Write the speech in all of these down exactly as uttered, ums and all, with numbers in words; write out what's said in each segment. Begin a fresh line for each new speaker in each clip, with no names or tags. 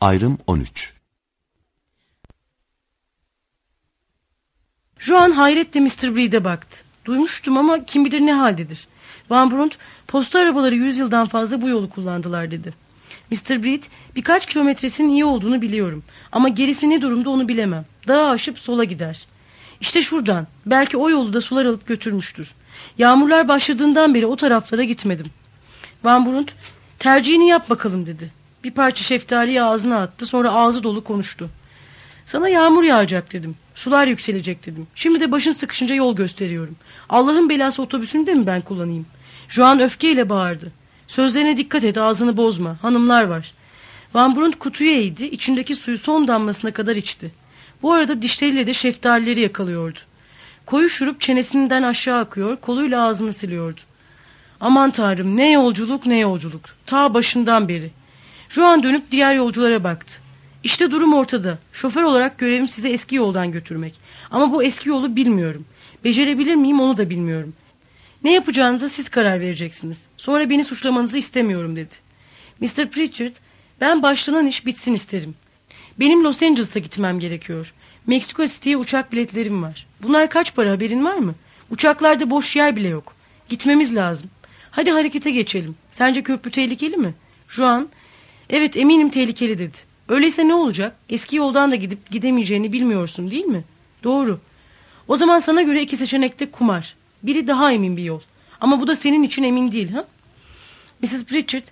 Ayrım on üç.
Juan hayretle mister Breed'e baktı. Duymuştum ama kim bilir ne haldedir. Van Brunt, posta arabaları yüz yıldan fazla bu yolu kullandılar dedi. mister Breed, birkaç kilometresinin iyi olduğunu biliyorum. Ama gerisi ne durumda onu bilemem. Dağı aşıp sola gider. İşte şuradan. Belki o yolu da sular alıp götürmüştür. Yağmurlar başladığından beri o taraflara gitmedim. Van Brunt, tercihini yap bakalım dedi. Bir parça şeftaliyi ağzına attı, sonra ağzı dolu konuştu. Sana yağmur yağacak dedim. Sular yükselecek dedim. Şimdi de başın sıkışınca yol gösteriyorum. Allah'ın belası otobüsünü de mi ben kullanayım? Juan öfkeyle bağırdı. Sözlerine dikkat et, ağzını bozma. Hanımlar var. Van Brunt kutuyu eğdi, içindeki suyu son damlasına kadar içti. Bu arada dişleriyle de şeftalileri yakalıyordu. Koyu şurup çenesinden aşağı akıyor, koluyla ağzını siliyordu. Aman tanrım, ne yolculuk ne yolculuk. Ta başından beri. Juan dönüp diğer yolculara baktı. İşte durum ortada. Şoför olarak görevim sizi eski yoldan götürmek. Ama bu eski yolu bilmiyorum. Becerebilir miyim onu da bilmiyorum. Ne yapacağınıza siz karar vereceksiniz. Sonra beni suçlamanızı istemiyorum dedi. mister Pritchard, ben başlanan iş bitsin isterim. Benim Los Angeles'a gitmem gerekiyor. Meksiko City'ye uçak biletlerim var. Bunlar kaç para, haberin var mı? Uçaklarda boş yer bile yok. Gitmemiz lazım. Hadi harekete geçelim. Sence köprü tehlikeli mi? Juan, evet eminim tehlikeli dedi. Öyleyse ne olacak? Eski yoldan da gidip gidemeyeceğini bilmiyorsun değil mi? Doğru. O zaman sana göre iki seçenekte kumar. Biri daha emin bir yol. Ama bu da senin için emin değil ha? missus Pritchard,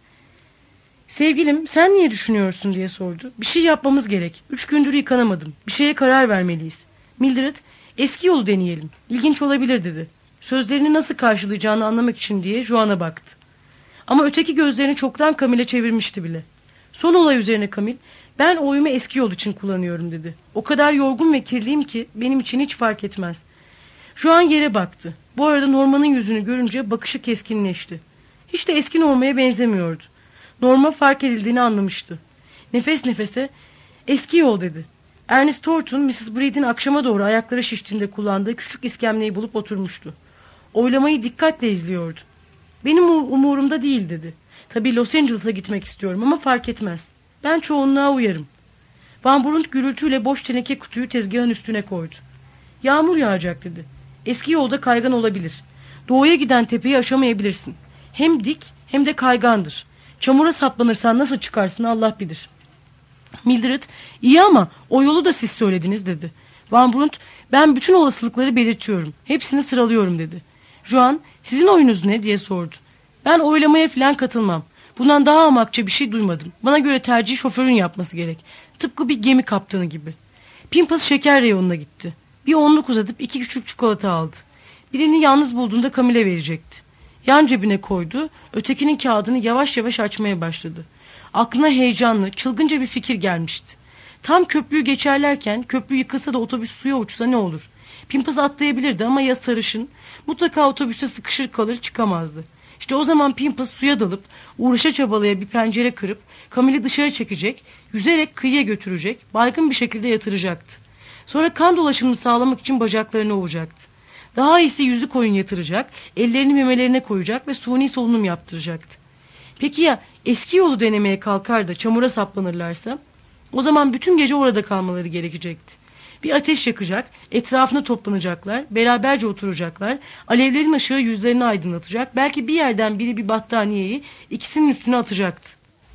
sevgilim sen niye düşünüyorsun diye sordu. Bir şey yapmamız gerek. Üç gündür yıkanamadım. Bir şeye karar vermeliyiz. Mildred, eski yolu deneyelim. İlginç olabilir dedi. Sözlerini nasıl karşılayacağını anlamak için diye Juan'a baktı. Ama öteki gözlerini çoktan Camille'e çevirmişti bile. Son olay üzerine Camille, ben oyumu eski yol için kullanıyorum dedi. O kadar yorgun ve kirliyim ki benim için hiç fark etmez. Juan yere baktı. Bu arada Norma'nın yüzünü görünce bakışı keskinleşti. Hiç de eski Norma'ya benzemiyordu. Norma fark edildiğini anlamıştı. Nefes nefese eski yol dedi. Ernest Thornton, missus Breed'in akşama doğru ayakları şiştiğinde kullandığı küçük iskemleyi bulup oturmuştu. Oylamayı dikkatle izliyordu. Benim umurumda değil dedi. Tabii Los Angeles'a gitmek istiyorum ama fark etmez. Ben çoğunluğa uyarım. Van Brunt gürültüyle boş teneke kutuyu tezgahın üstüne koydu. Yağmur yağacak dedi. Eski yolda kaygan olabilir. Doğuya giden tepeyi aşamayabilirsin. Hem dik hem de kaygandır. Çamura saplanırsan nasıl çıkarsın Allah bilir. Mildred, iyi ama o yolu da siz söylediniz dedi. Van Brunt, ben bütün olasılıkları belirtiyorum. Hepsini sıralıyorum dedi. Juan, sizin oyunuz ne diye sordu. Ben oylamaya falan katılmam. Bundan daha amakça bir şey duymadım. Bana göre tercih şoförün yapması gerek. Tıpkı bir gemi kaptanı gibi. Pimpas şeker reyonuna gitti. Bir onluk uzatıp iki küçük çikolata aldı. Birini yalnız bulduğunda Camille'e verecekti. Yan cebine koydu, ötekinin kağıdını yavaş yavaş açmaya başladı. Aklına heyecanlı, çılgınca bir fikir gelmişti. Tam köprüyü geçerlerken köprü yıkılsa da otobüs suya uçsa ne olur? Pimpas atlayabilirdi ama ya sarışın? Mutlaka otobüste sıkışır kalır çıkamazdı. İşte o zaman Pimpas suya dalıp uğraşa çabalaya bir pencere kırıp Camille'i dışarı çekecek, yüzerek kıyıya götürecek, baygın bir şekilde yatıracaktı. Sonra kan dolaşımını sağlamak için bacaklarını ovacaktı. Daha iyisi yüzü koyun yatıracak, ellerini memelerine koyacak ve suni solunum yaptıracaktı. Peki ya eski yolu denemeye kalkar da çamura saplanırlarsa? O zaman bütün gece orada kalmaları gerekecekti. Bir ateş yakacak, etrafına toplanacaklar, beraberce oturacaklar, alevlerin ışığı yüzlerini aydınlatacak, belki bir yerden biri bir battaniyeyi ikisinin üstüne atacaktı.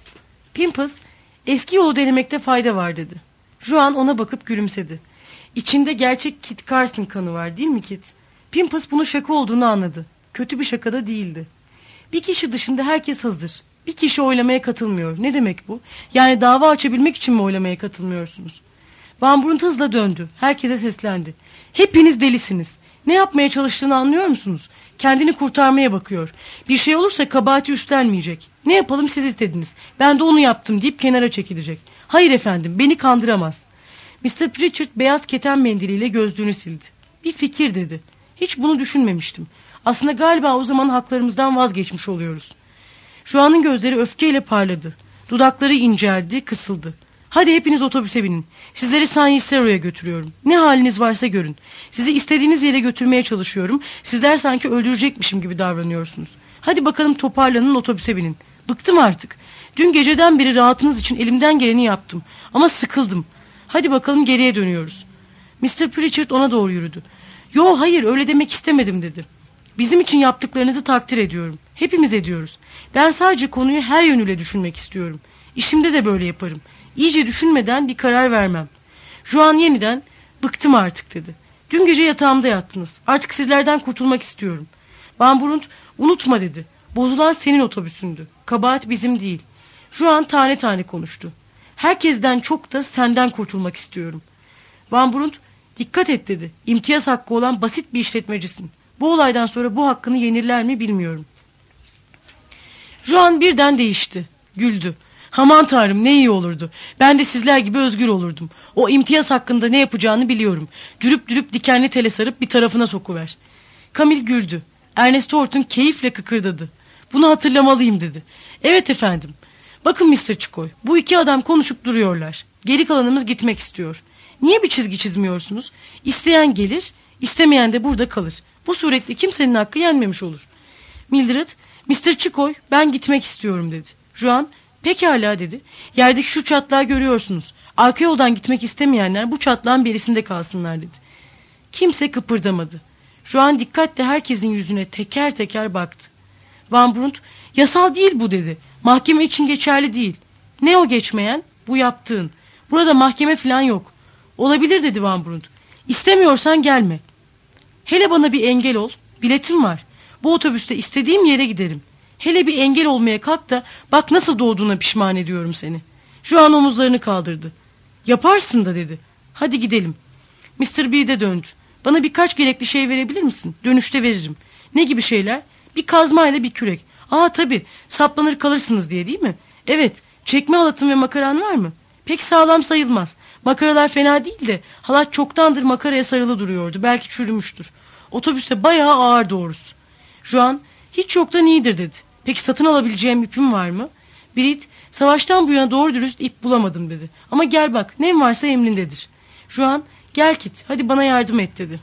Pimpas, eski yolu denemekte fayda var dedi. Juan ona bakıp gülümsedi. İçinde gerçek Kit Carson kanı var değil mi Kit? Pimpas bunu şaka olduğunu anladı. Kötü bir şaka da değildi. Bir kişi dışında herkes hazır. Bir kişi oylamaya katılmıyor. Ne demek bu? Yani dava açabilmek için mi oylamaya katılmıyorsunuz? Van Brunt hızla döndü. Herkese seslendi. Hepiniz delisiniz. Ne yapmaya çalıştığını anlıyor musunuz? Kendini kurtarmaya bakıyor. Bir şey olursa kabahati üstlenmeyecek. Ne yapalım siz istediniz. Ben de onu yaptım deyip kenara çekilecek. Hayır efendim, beni kandıramaz. mister Pritchard beyaz keten mendiliyle gözlüğünü sildi. Bir fikir dedi. Hiç bunu düşünmemiştim. Aslında galiba o zaman haklarımızdan vazgeçmiş oluyoruz. Juan'ın gözleri öfkeyle parladı. Dudakları inceldi, kısıldı. Hadi hepiniz otobüse binin. Sizleri San Isidro'ya götürüyorum. Ne haliniz varsa görün. Sizi istediğiniz yere götürmeye çalışıyorum. Sizler sanki öldürecekmişim gibi davranıyorsunuz. Hadi bakalım toparlanın, otobüse binin. Bıktım artık. Dün geceden beri rahatınız için elimden geleni yaptım. Ama sıkıldım. Hadi bakalım geriye dönüyoruz. mister Pritchard ona doğru yürüdü. Yo hayır öyle demek istemedim dedi. Bizim için yaptıklarınızı takdir ediyorum. Hepimiz ediyoruz. Ben sadece konuyu her yönüyle düşünmek istiyorum. İşimde de böyle yaparım. İyice düşünmeden bir karar vermem. Juan yeniden bıktım artık dedi. Dün gece yatağımda yattınız. Artık sizlerden kurtulmak istiyorum. Van Brunt unutma dedi. Bozulan senin otobüsündü. Kabahat bizim değil. Juan tane tane konuştu. Herkesten çok da senden kurtulmak istiyorum. Van Brunt dikkat et dedi. İmtiyaz hakkı olan basit bir işletmecisin. Bu olaydan sonra bu hakkını yenirler mi bilmiyorum. Juan birden değişti. Güldü. Aman tanrım ne iyi olurdu. Ben de sizler gibi özgür olurdum. O imtiyaz hakkında ne yapacağını biliyorum. Dürüp dürüp dikenli tele sarıp bir tarafına sokuver. Camille güldü. Ernest Horton keyifle kıkırdadı. Bunu hatırlamalıyım dedi. Evet efendim. Bakın mister Çikoy, bu iki adam konuşup duruyorlar. Geri kalanımız gitmek istiyor. Niye bir çizgi çizmiyorsunuz? İsteyen gelir, istemeyen de burada kalır. Bu suretle kimsenin hakkı yenmemiş olur. Mildred, mister Çikoy, ben gitmek istiyorum dedi. Juan, pekala dedi. Yerdeki şu çatlağı görüyorsunuz. Arka yoldan gitmek istemeyenler bu çatlağın berisinde kalsınlar dedi. Kimse kıpırdamadı. Juan dikkatle herkesin yüzüne teker teker baktı. Van Brunt, yasal değil bu dedi. Mahkeme için geçerli değil. Ne o geçmeyen? Bu yaptığın. Burada mahkeme falan yok. Olabilir dedi Van Brunt. İstemiyorsan gelme. Hele bana bir engel ol. Biletim var. Bu otobüste istediğim yere giderim. Hele bir engel olmaya kalk da bak nasıl doğduğuna pişman ediyorum seni. Juan omuzlarını kaldırdı. Yaparsın da dedi. Hadi gidelim. mister B'de döndü. Bana birkaç gerekli şey verebilir misin? Dönüşte veririm. Ne gibi şeyler? Bir kazmayla bir kürek. Aa tabii saplanır kalırsınız diye değil mi? Evet. Çekme halatın ve makaran var mı? Pek sağlam sayılmaz. Makaralar fena değil de halat çoktandır makaraya sarılı duruyordu. Belki çürümüştür. Otobüste bayağı ağır doğrusu. Juan hiç yoktan iyidir dedi. Peki satın alabileceğim ipim var mı? Brit savaştan bu yana doğru dürüst ip bulamadım dedi. Ama gel bak ne varsa emrindedir. Juan gel Kit hadi bana yardım et dedi.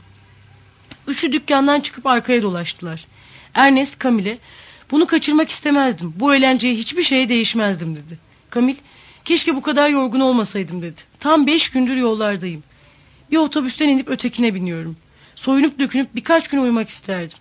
Üçü dükkandan çıkıp arkaya dolaştılar. Ernest Camille'e bunu kaçırmak istemezdim. Bu eğlenceye hiçbir şeye değişmezdim dedi. Camille keşke bu kadar yorgun olmasaydım dedi. Tam beş gündür yollardayım. Bir otobüsten inip ötekine biniyorum. Soyunup dökünüp birkaç gün uyumak isterdim.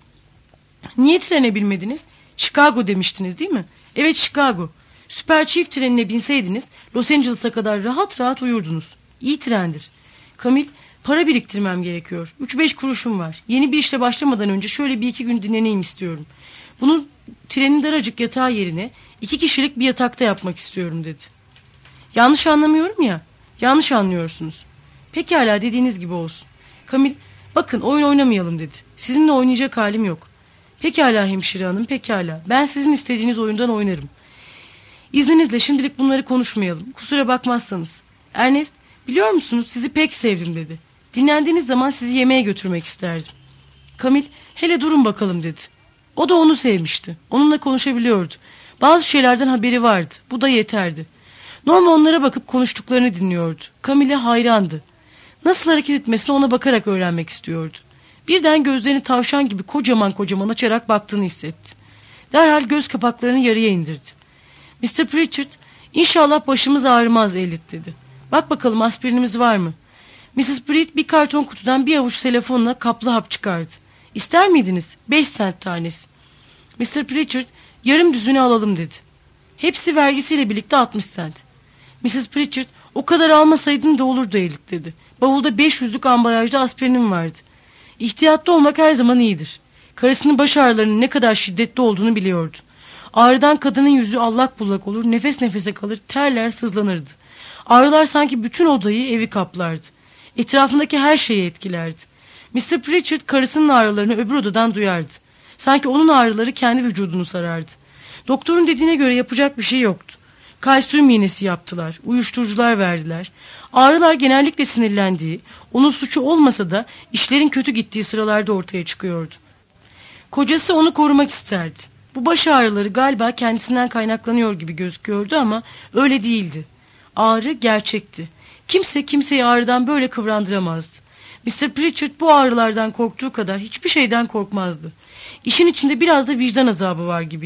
Niye trene binmediniz? Chicago demiştiniz değil mi? Evet Chicago. Süper çift trenine binseydiniz Los Angeles'a kadar rahat rahat uyurdunuz. İyi trendir. Camille para biriktirmem gerekiyor. Üç beş kuruşum var. Yeni bir işle başlamadan önce şöyle bir iki gün dinleneyim istiyorum. Bunu trenin daracık yatağı yerine iki kişilik bir yatakta yapmak istiyorum dedi. Yanlış anlamıyorum ya. Yanlış anlıyorsunuz. Pekala dediğiniz gibi olsun. Camille bakın oyun oynamayalım dedi. Sizinle oynayacak halim yok. Pekala hemşire hanım pekala. Ben sizin istediğiniz oyundan oynarım. İzninizle şimdilik bunları konuşmayalım. Kusura bakmazsanız. Ernest biliyor musunuz sizi pek sevdim dedi. Dinlendiğiniz zaman sizi yemeğe götürmek isterdim. Camille hele durun bakalım dedi. O da onu sevmişti. Onunla konuşabiliyordu. Bazı şeylerden haberi vardı. Bu da yeterdi. Norma onlara bakıp konuştuklarını dinliyordu. Camille hayrandı. Nasıl hareket etmesini ona bakarak öğrenmek istiyordu. Birden gözlerini tavşan gibi kocaman kocaman açarak baktığını hissetti. Derhal göz kapaklarını yarıya indirdi. mister Pritchard, inşallah başımız ağrımaz Elliot dedi. Bak bakalım aspirinimiz var mı? missus Britt bir karton kutudan bir avuç telefonla kaplı hap çıkardı. İster miydiniz? Beş sent tanesi. mister Pritchard, yarım düzünü alalım dedi. Hepsi vergisiyle birlikte altmış sent. missus Pritchard, o kadar almasaydın da olurdu Elliot dedi. Bavulda beş yüzlük ambalajda aspirinim vardı. İhtiyatlı olmak her zaman iyidir. Karısının baş ağrılarının ne kadar şiddetli olduğunu biliyordu. Ağrıdan kadının yüzü allak bullak olur, nefes nefese kalır, terler, sızlanırdı. Ağrılar sanki bütün odayı, evi kaplardı. Etrafındaki her şeyi etkilerdi. mister Pritchard karısının ağrılarını öbür odadan duyardı. Sanki onun ağrıları kendi vücudunu sarardı. Doktorun dediğine göre yapacak bir şey yoktu. Kalsiyum iğnesi yaptılar, uyuşturucular verdiler. Ağrılar genellikle sinirlendiği, onun suçu olmasa da işlerin kötü gittiği sıralarda ortaya çıkıyordu. Kocası onu korumak isterdi. Bu baş ağrıları galiba kendisinden kaynaklanıyor gibi gözüküyordu ama öyle değildi. Ağrı gerçekti. Kimse kimseyi ağrıdan böyle kıvrandıramazdı. mister Pritchard bu ağrılardan korktuğu kadar hiçbir şeyden korkmazdı. İşin içinde biraz da vicdan azabı var gibiydi.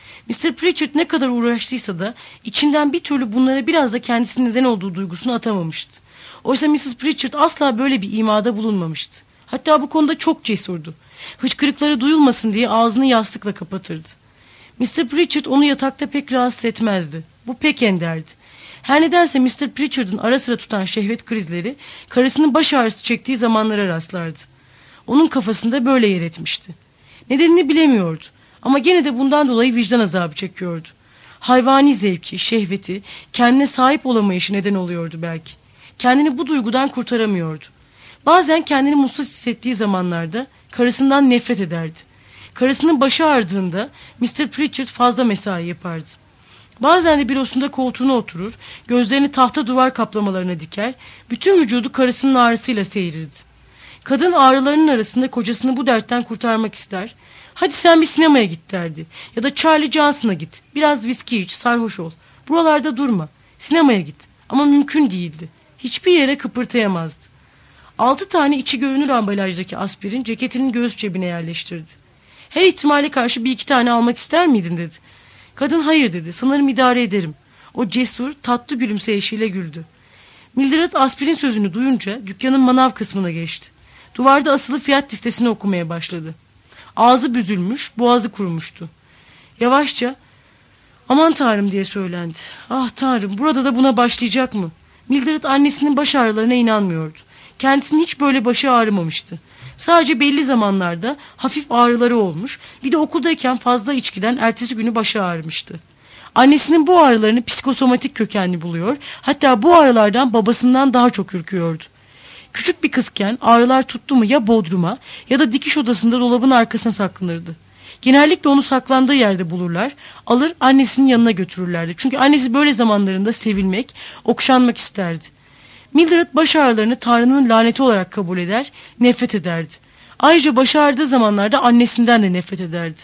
mister Pritchard ne kadar uğraştıysa da içinden bir türlü bunlara biraz da kendisinin neden olduğu duygusunu atamamıştı. Oysa missus Pritchard asla böyle bir imada bulunmamıştı. Hatta bu konuda çok cesurdu. Hıçkırıkları duyulmasın diye ağzını yastıkla kapatırdı. mister Pritchard onu yatakta pek rahatsız etmezdi. Bu pek enderdi. Her nedense mister Pritchard'ın ara sıra tutan şehvet krizleri karısının baş ağrısı çektiği zamanlara rastlardı. Onun kafasında böyle yer etmişti. Nedenini bilemiyordu ama gene de bundan dolayı vicdan azabı çekiyordu. Hayvani zevki, şehveti, kendine sahip olamayışı neden oluyordu belki. Kendini bu duygudan kurtaramıyordu. Bazen kendini mutsuz hissettiği zamanlarda karısından nefret ederdi. Karısının başı ağrıdığında mister Pritchard fazla mesai yapardı. Bazen de bürosunda koltuğuna oturur, gözlerini tahta duvar kaplamalarına diker, bütün vücudu karısının ağrısıyla seyirdi. Kadın ağrılarının arasında kocasını bu dertten kurtarmak ister. Hadi sen bir sinemaya git derdi. Ya da Charlie Johnson'a git. Biraz viski iç, sarhoş ol. Buralarda durma. Sinemaya git. Ama mümkün değildi. Hiçbir yere kıpırtayamazdı. Altı tane içi görünür ambalajdaki aspirin ceketinin göğüs cebine yerleştirdi. Her ihtimale karşı bir iki tane almak ister miydin dedi. Kadın hayır dedi. Sanırım idare ederim. O cesur, tatlı gülümseyişiyle güldü. Mildred aspirin sözünü duyunca dükkanın manav kısmına geçti. Duvarda asılı fiyat listesini okumaya başladı. Ağzı büzülmüş, boğazı kurumuştu. Yavaşça aman tanrım diye söylendi. Ah tanrım, burada da buna başlayacak mı? Mildred annesinin baş ağrılarına inanmıyordu. Kendisinin hiç böyle başı ağrımamıştı. Sadece belli zamanlarda hafif ağrıları olmuş, bir de okuldayken fazla içkiden ertesi günü başı ağrımıştı. Annesinin bu ağrılarını psikosomatik kökenli buluyor, hatta bu ağrılardan babasından daha çok ürküyordu. Küçük bir kızken ağrılar tuttu mu ya bodruma ya da dikiş odasında dolabın arkasına saklanırdı. Genellikle onu saklandığı yerde bulurlar, alır annesinin yanına götürürlerdi. Çünkü annesi böyle zamanlarında sevilmek, okşanmak isterdi. Mildred baş ağrılarını Tanrı'nın laneti olarak kabul eder, nefret ederdi. Ayrıca baş ağrıdığı zamanlarda annesinden de nefret ederdi.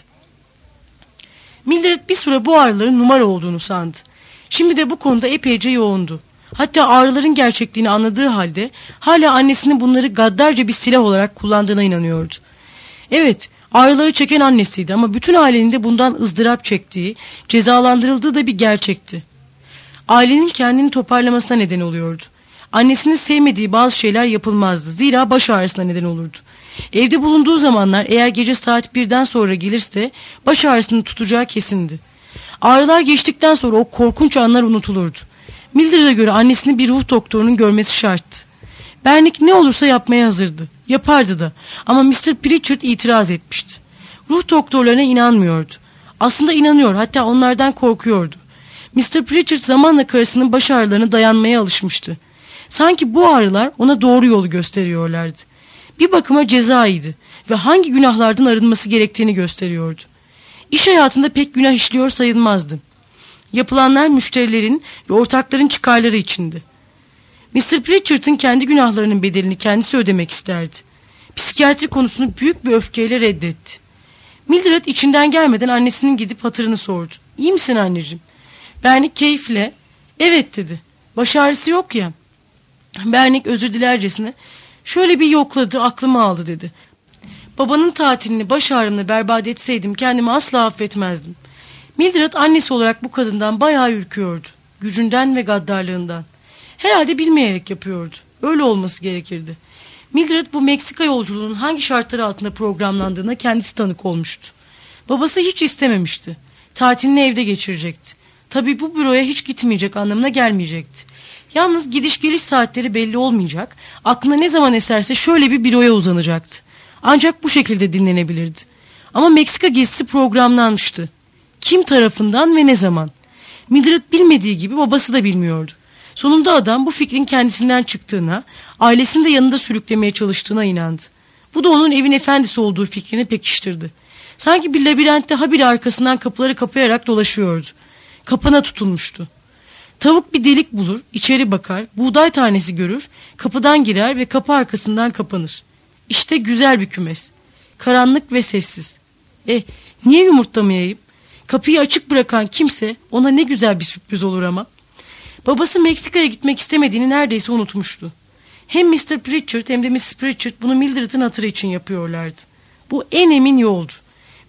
Mildred bir süre bu ağrıların numara olduğunu sandı. Şimdi de bu konuda epeyce yoğundu. Hatta ağrıların gerçekliğini anladığı halde hala annesinin bunları gaddarca bir silah olarak kullandığına inanıyordu. Evet, ağrıları çeken annesiydi ama bütün ailenin de bundan ızdırap çektiği, cezalandırıldığı da bir gerçekti. Ailenin kendini toparlamasına neden oluyordu. Annesinin sevmediği bazı şeyler yapılmazdı. Zira baş ağrısına neden olurdu. Evde bulunduğu zamanlar eğer gece saat birden sonra gelirse baş ağrısını tutacağı kesindi. Ağrılar geçtikten sonra o korkunç anlar unutulurdu. Mildred'e göre annesini bir ruh doktorunun görmesi şarttı. Bernick ne olursa yapmaya hazırdı. Yapardı da. Ama mister Pritchard itiraz etmişti. Ruh doktorlarına inanmıyordu. Aslında inanıyor, hatta onlardan korkuyordu. mister Pritchard zamanla karısının baş ağrılarına dayanmaya alışmıştı. Sanki bu ağrılar ona doğru yolu gösteriyorlardı. Bir bakıma cezaydı ve hangi günahlardan arınması gerektiğini gösteriyordu. İş hayatında pek günah işliyor sayılmazdı. Yapılanlar müşterilerin ve ortakların çıkarları içindi. mister Pritchard'ın kendi günahlarının bedelini kendisi ödemek isterdi. Psikiyatri konusunu büyük bir öfkeyle reddetti. Mildred içinden gelmeden annesinin gidip hatırını sordu. İyi misin anneciğim? Bernick keyifle evet dedi. Baş ağrısı yok ya. Bernick özür dilercesine şöyle bir yokladı, aklımı aldı dedi. Babanın tatilini baş ağrımla berbat etseydim kendimi asla affetmezdim. Mildred annesi olarak bu kadından bayağı ürküyordu. Gücünden ve gaddarlığından. Herhalde bilmeyerek yapıyordu. Öyle olması gerekirdi. Mildred bu Meksika yolculuğunun hangi şartlar altında programlandığına kendisi tanık olmuştu. Babası hiç istememişti. Tatilini evde geçirecekti. Tabii bu büroya hiç gitmeyecek anlamına gelmeyecekti. Yalnız gidiş geliş saatleri belli olmayacak, aklına ne zaman eserse şöyle bir büroya uzanacaktı. Ancak bu şekilde dinlenebilirdi. Ama Meksika gezisi programlanmıştı. Kim tarafından ve ne zaman? Mildred bilmediği gibi babası da bilmiyordu. Sonunda adam bu fikrin kendisinden çıktığına, ailesini de yanında sürüklemeye çalıştığına inandı. Bu da onun evin efendisi olduğu fikrini pekiştirdi. Sanki bir labirentte habire arkasından kapıları kapayarak dolaşıyordu. Kapana tutulmuştu. Tavuk bir delik bulur, içeri bakar, buğday tanesi görür, kapıdan girer ve kapı arkasından kapanır. İşte güzel bir kümes. Karanlık ve sessiz. E, niye yumurtlamayayım? Kapıyı açık bırakan kimse ona ne güzel bir sürpriz olur ama. Babası Meksika'ya gitmek istemediğini neredeyse unutmuştu. Hem mister Pritchard hem de missus Pritchard bunu Mildred'in hatırı için yapıyorlardı. Bu en emin yoldu.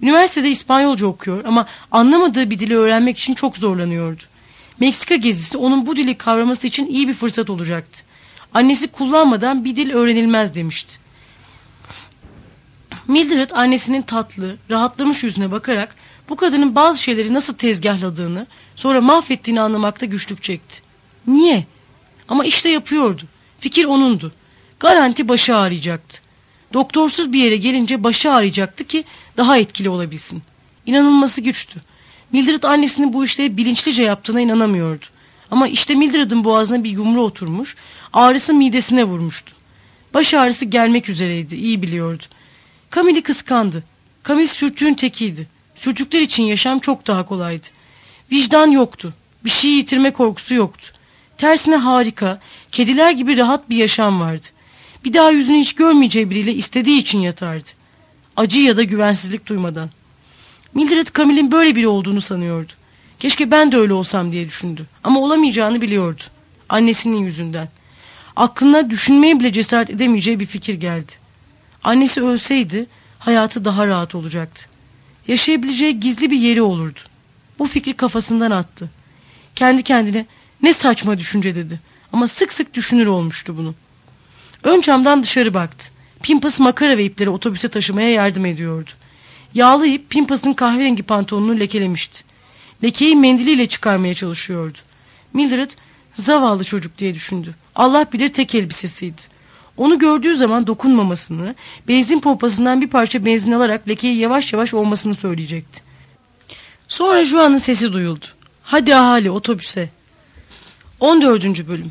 Üniversitede İspanyolca okuyor ama anlamadığı bir dili öğrenmek için çok zorlanıyordu. Meksika gezisi onun bu dili kavraması için iyi bir fırsat olacaktı. Annesi kullanmadan bir dil öğrenilmez demişti. Mildred annesinin tatlı, rahatlamış yüzüne bakarak bu kadının bazı şeyleri nasıl tezgahladığını, sonra mahvettiğini anlamakta güçlük çekti. Niye? Ama işte yapıyordu. Fikir onundu. Garanti başı ağrıyacaktı. Doktorsuz bir yere gelince başı ağrıyacaktı ki daha etkili olabilsin. İnanılması güçtü. Mildred annesinin bu işleri bilinçlice yaptığına inanamıyordu. Ama işte Mildred'in boğazına bir yumru oturmuş, ağrısı midesine vurmuştu. Baş ağrısı gelmek üzereydi, iyi biliyordu. Camille'i kıskandı. Camille sürtüğün tekiydi. Sürtükler için yaşam çok daha kolaydı. Vicdan yoktu. Bir şeyi yitirme korkusu yoktu. Tersine harika, kediler gibi rahat bir yaşam vardı. Bir daha yüzünü hiç görmeyeceği biriyle istediği için yatardı. Acı ya da güvensizlik duymadan. Mildred Camille'in böyle biri olduğunu sanıyordu. Keşke ben de öyle olsam diye düşündü. Ama olamayacağını biliyordu. Annesinin yüzünden. Aklına düşünmeye bile cesaret edemeyeceği bir fikir geldi. Annesi ölseydi hayatı daha rahat olacaktı. Yaşayabileceği gizli bir yeri olurdu. Bu fikri kafasından attı. Kendi kendine ne saçma düşünce dedi. Ama sık sık düşünür olmuştu bunu. Ön camdan dışarı baktı. Pimpas makara ve ipleri otobüse taşımaya yardım ediyordu. Yağlı ip Pimpas'ın kahverengi pantolonunu lekelemişti. Lekeyi mendiliyle çıkarmaya çalışıyordu. Mildred zavallı çocuk diye düşündü. Allah bilir tek elbisesiydi. Onu gördüğü zaman dokunmamasını, benzin pompasından bir parça benzin alarak lekeyi yavaş yavaş olmasını söyleyecekti. Sonra Juan'ın sesi duyuldu. Hadi ahali otobüse. on dördüncü bölüm.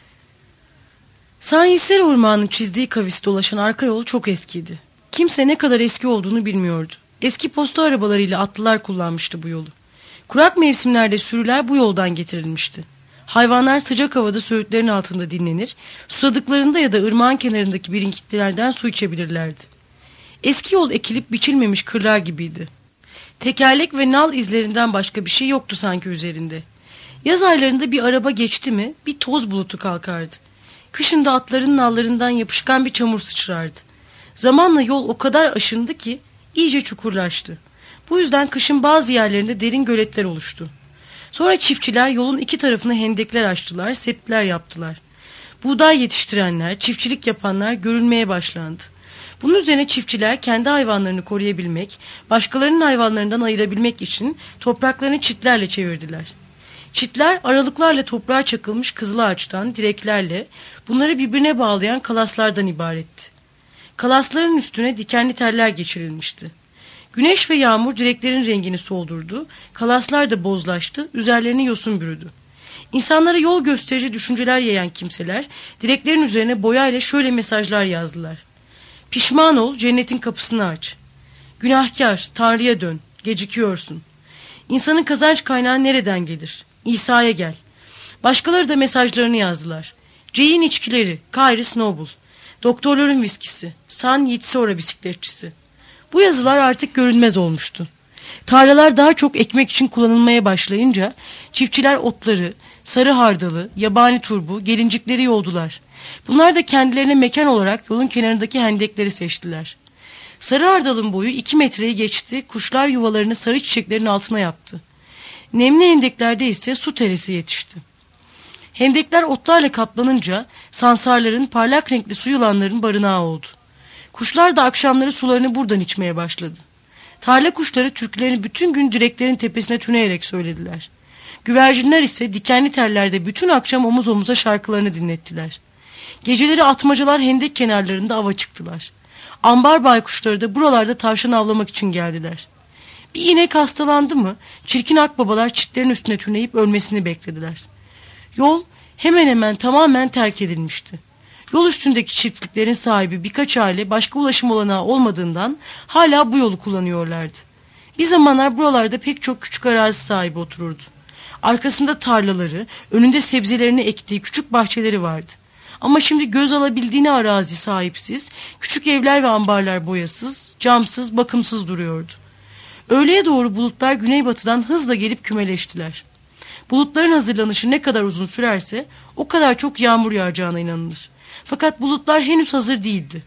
San Isidro Irmağı'nın çizdiği kavisi dolaşan arka yol çok eskiydi. Kimse ne kadar eski olduğunu bilmiyordu. Eski posta arabalarıyla atlılar kullanmıştı bu yolu. Kurak mevsimlerde sürüler bu yoldan getirilmişti. Hayvanlar sıcak havada söğütlerin altında dinlenir, susadıklarında ya da ırmağın kenarındaki birikintilerden su içebilirlerdi. Eski yol ekilip biçilmemiş kırlar gibiydi. Tekerlek ve nal izlerinden başka bir şey yoktu sanki üzerinde. Yaz aylarında bir araba geçti mi bir toz bulutu kalkardı. Kışında atların nallarından yapışkan bir çamur sıçrardı. Zamanla yol o kadar aşındı ki iyice çukurlaştı. Bu yüzden kışın bazı yerlerinde derin göletler oluştu. Sonra çiftçiler yolun iki tarafına hendekler açtılar, septler yaptılar. Buğday yetiştirenler, çiftçilik yapanlar görülmeye başlandı. Bunun üzerine çiftçiler kendi hayvanlarını koruyabilmek, başkalarının hayvanlarından ayırabilmek için topraklarını çitlerle çevirdiler. Çitler aralıklarla toprağa çakılmış kızıl ağaçtan, direklerle, bunları birbirine bağlayan kalaslardan ibaretti. Kalasların üstüne dikenli teller geçirilmişti. Güneş ve yağmur direklerin rengini soldurdu, kalaslar da bozlaştı, üzerlerine yosun bürüdü. İnsanlara yol gösterici düşünceler yayan kimseler, direklerin üzerine boyayla şöyle mesajlar yazdılar. Pişman ol, cennetin kapısını aç. Günahkar, Tanrı'ya dön, gecikiyorsun. İnsanın kazanç kaynağı nereden gelir? İsa'ya gel. Başkaları da mesajlarını yazdılar. Jay'in içkileri, Kyrie Snowball. Doktorların viskisi, San Yitzhora bisikletçisi. Bu yazılar artık görünmez olmuştu. Tarlalar daha çok ekmek için kullanılmaya başlayınca çiftçiler otları, sarı hardalı, yabani turbu, gelincikleri yoldular. Bunlar da kendilerine mekan olarak yolun kenarındaki hendekleri seçtiler. Sarı hardalın boyu iki metreyi geçti, kuşlar yuvalarını sarı çiçeklerin altına yaptı. Nemli hendeklerde ise su teresi yetişti. Hendekler otlarla kaplanınca sansarların, parlak renkli su yılanların barınağı oldu. Kuşlar da akşamları sularını buradan içmeye başladı. Tarla kuşları türkülerini bütün gün direklerin tepesine tüneyerek söylediler. Güvercinler ise dikenli tellerde bütün akşam omuz omuza şarkılarını dinlettiler. Geceleri atmacalar hendek kenarlarında ava çıktılar. Ambar baykuşları da buralarda tavşan avlamak için geldiler. Bir inek hastalandı mı çirkin akbabalar çitlerin üstüne tüneyip ölmesini beklediler. Yol hemen hemen tamamen terk edilmişti. Yol üstündeki çiftliklerin sahibi birkaç aile başka ulaşım olanağı olmadığından hala bu yolu kullanıyorlardı. Bir zamanlar buralarda pek çok küçük arazi sahibi otururdu. Arkasında tarlaları, önünde sebzelerini ektiği küçük bahçeleri vardı. Ama şimdi göz alabildiğine arazi sahipsiz, küçük evler ve ambarlar boyasız, camsız, bakımsız duruyordu. Öğleye doğru bulutlar güneybatıdan hızla gelip kümeleştiler. Bulutların hazırlanışı ne kadar uzun sürerse o kadar çok yağmur yağacağına inanılır. Fakat bulutlar henüz hazır değildi.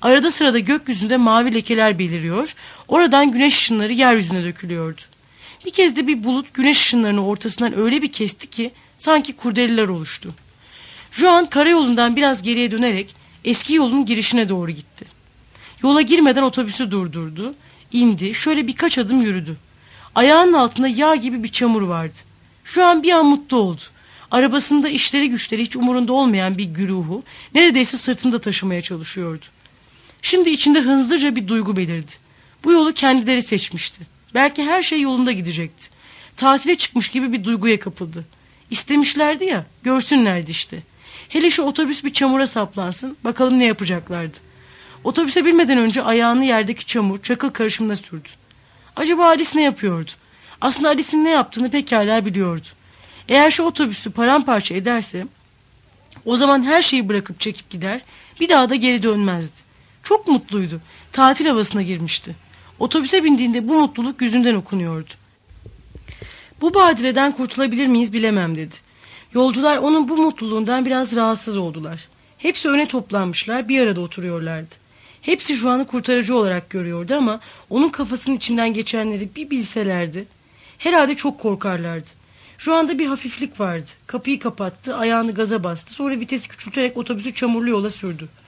Arada sırada gökyüzünde mavi lekeler beliriyor, oradan güneş ışınları yeryüzüne dökülüyordu. Bir kez de bir bulut güneş ışınlarını ortasından öyle bir kesti ki sanki kurdeleler oluştu. Juan karayolundan biraz geriye dönerek eski yolun girişine doğru gitti. Yola girmeden otobüsü durdurdu, indi, şöyle birkaç adım yürüdü. Ayağının altında yağ gibi bir çamur vardı. Juan bir an mutlu oldu. Arabasında işleri güçleri hiç umurunda olmayan bir güruhu neredeyse sırtında taşımaya çalışıyordu. Şimdi içinde hızlıca bir duygu belirdi. Bu yolu kendileri seçmişti. Belki her şey yolunda gidecekti. Tatile çıkmış gibi bir duyguya kapıldı. İstemişlerdi ya, görsünlerdi işte. Hele şu otobüs bir çamura saplansın, bakalım ne yapacaklardı. Otobüse binmeden önce ayağını yerdeki çamur, çakıl karışımına sürdü. Acaba Alice ne yapıyordu? Aslında Alice'in ne yaptığını pekala biliyordu. Eğer şu otobüsü paramparça ederse, o zaman her şeyi bırakıp çekip gider, bir daha da geri dönmezdi. Çok mutluydu. Tatil havasına girmişti. Otobüse bindiğinde bu mutluluk yüzünden okunuyordu. Bu badireden kurtulabilir miyiz bilemem dedi. Yolcular onun bu mutluluğundan biraz rahatsız oldular. Hepsi öne toplanmışlar, bir arada oturuyorlardı. Hepsi Juan'ı kurtarıcı olarak görüyordu ama onun kafasının içinden geçenleri bir bilselerdi, herhalde çok korkarlardı. Juan'da bir hafiflik vardı. Kapıyı kapattı, ayağını gaza bastı, sonra vitesi küçülterek otobüsü çamurlu yola sürdü.